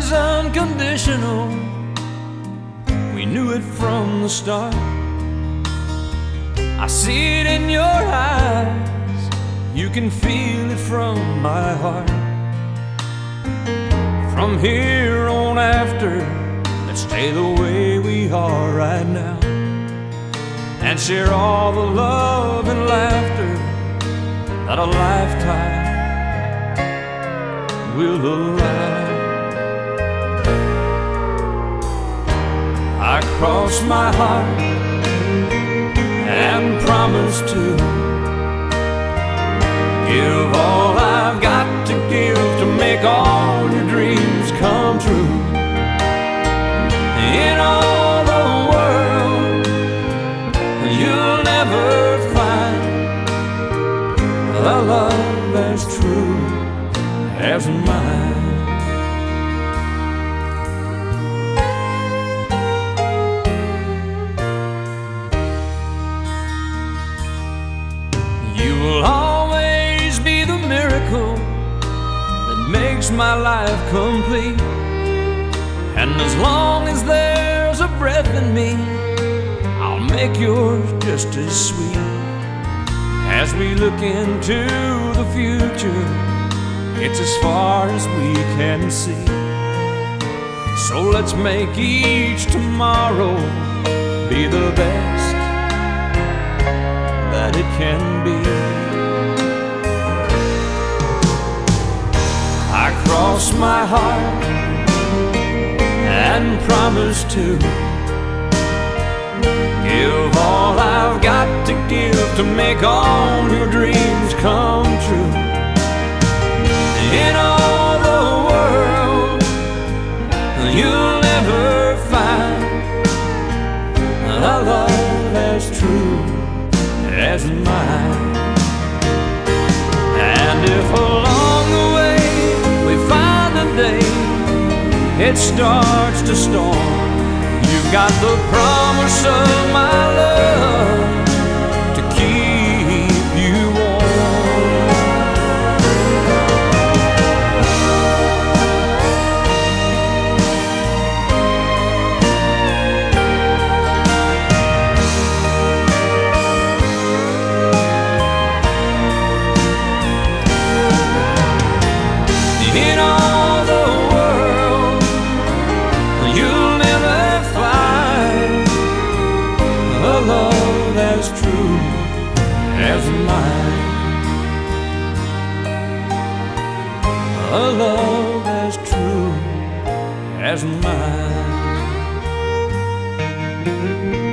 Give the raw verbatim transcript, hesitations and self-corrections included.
is unconditional. We knew it from the start. I see it in your eyes, you can feel it from my heart. From here on after, let's stay the way we are right now, and share all the love and laughter that a lifetime will allow. I cross my heart and promise to give all I've got to give to make all your dreams come true. In all the world, you'll never find a love as true as mine. You will always be the miracle that makes my life complete. And as long as there's a breath in me, I'll make yours just as sweet. As we look into the future, it's as far as we can see. So let's make each tomorrow be the best that it can be. I cross my heart and promise to give all I've got to give to make all your dreams come true. In all the world, you'll never find a love as true as mine. And if along the way we find a day it starts to storm, you've got the promise of my love to keep you warm. In all the world, you'll never find a love as true as mine. A love as true as mine.